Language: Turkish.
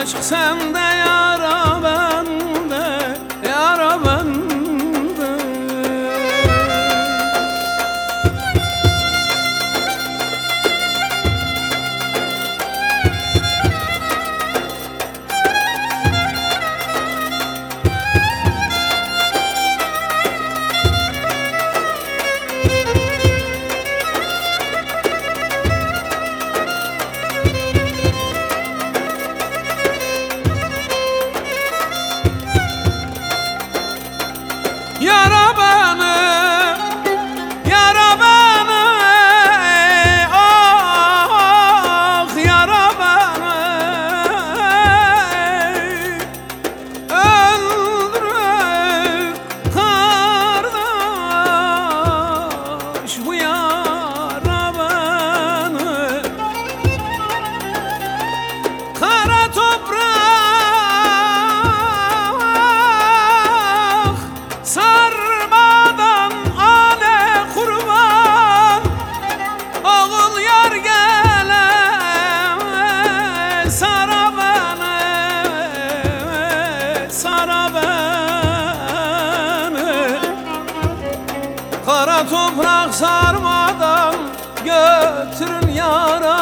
aşk sende yara bende, yara bende. Yara beni, yara beni, ah yara beni, öldürür kardeş bu yara beni. Kara toprak sarmadan ane kurban, oğul yar gele sara beni, sara beni. Kara toprak sarmadan götürün yara